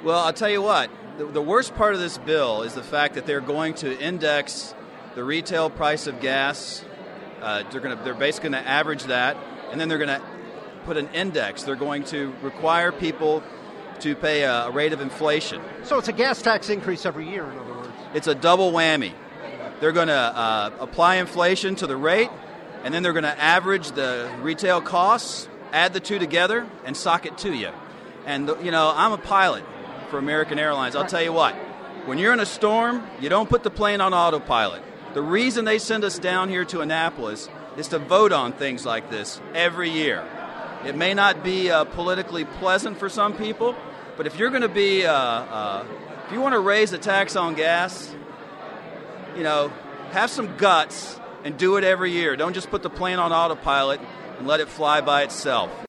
Well, I'll tell you what. The worst part of this bill is the fact that they're going to index the retail price of gas. They're basically going to average that, and then they're going to put an index. They're going to require people to pay a rate of inflation. So it's a gas tax increase every year, in other words. It's a double whammy. They're going to apply inflation to the rate, and then they're going to average the retail costs, add the two together, and sock it to you. And, I'm a pilot for American Airlines. I'll tell you what, when you're in a storm, you don't put the plane on autopilot. The reason they send us down here to Annapolis is to vote on things like this every year. It may not be politically pleasant for some people, but if you're going to be, if you want to raise the tax on gas, have some guts and do it every year. Don't just put the plane on autopilot and let it fly by itself.